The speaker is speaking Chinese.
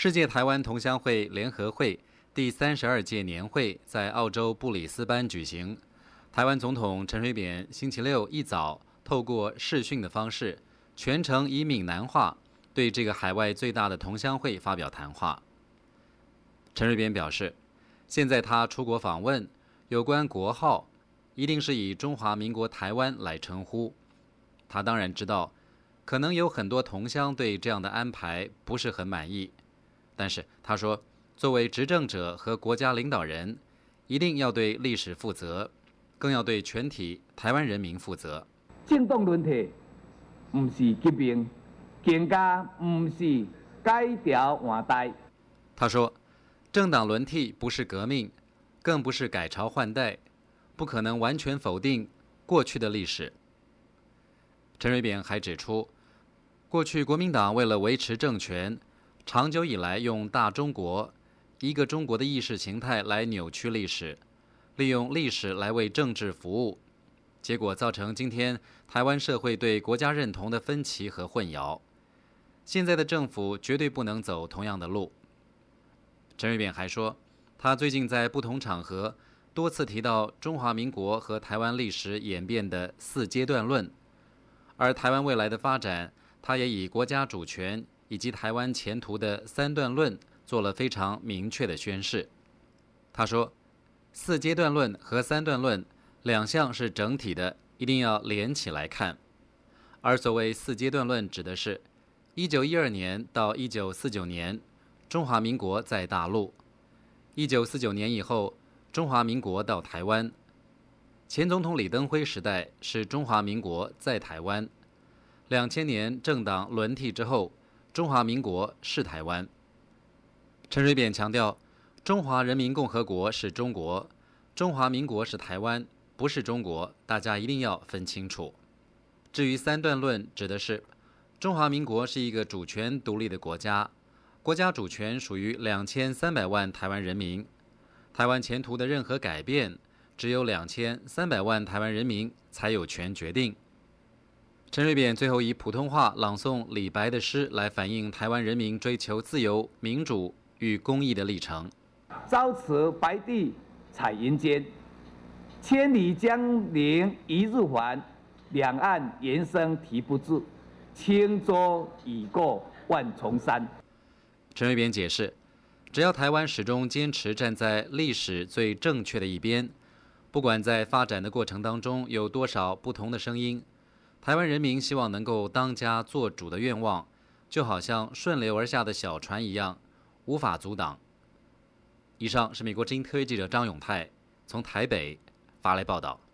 世界台湾同乡会联合会第32届年会在澳洲布里斯班举行。台湾总统陈水扁星期六一早透过视讯的方式，全程以闽南话对这个海外最大的同乡会发表谈话。陈水扁表示，现在他出国访问，有关国号一定是以中华民国台湾来称呼。他当然知道，可能有很多同乡对这样的安排不是很满意，但是他说，作为执政者和国家领导人，一定要对历史负责，更要对全体台湾人民负责。 政党轮替不是革命，更加不是改朝换代。 他说，政党轮替不是革命，更不是改朝换代，不可能完全否定过去的历史。陈水扁还指出，过去国民党为了维持政权，长久以来用大中国、一个中国的意识形态来扭曲历史，利用历史来为政治服务，结果造成今天台湾社会对国家认同的分歧和混淆。现在的政府绝对不能走同样的路。陈水扁还说，他最近在不同场合多次提到中华民国和台湾历史演变的4阶段论，而台湾未来的发展，他也以国家主权以及台湾前途的3段论做了非常明确的宣示。他说，4阶段论和3段论两项是整体的，一定要连起来看。而所谓4阶段论指的是1912年到1949年中华民国在大陆，1949年以后中华民国到台湾，前总统李登辉时代是中华民国在台湾，2000年政党轮替之后，中华民国是台湾。陈水扁强调，中华人民共和国是中国，中华民国是台湾，不是中国，大家一定要分清楚。至于3段论，指的是中华民国是一个主权独立的国家，国家主权属于2300万台湾人民，台湾前途的任何改变，只有2300万台湾人民才有权决定。陈水扁最后以普通话朗诵李白的诗来反映台湾人民追求自由、民主与公义的历程。 朝辞白帝彩云间，千里江陵一日还，两岸猿声啼不住，轻舟已过万重山。 陈水扁解释，只要台湾始终坚持站在历史最正确的一边，不管在发展的过程当中有多少不同的声音，台湾人民希望能够当家作主的愿望，就好像顺流而下的小船一样，无法阻挡。以上是美国之音特约记者张永泰从台北发来报道。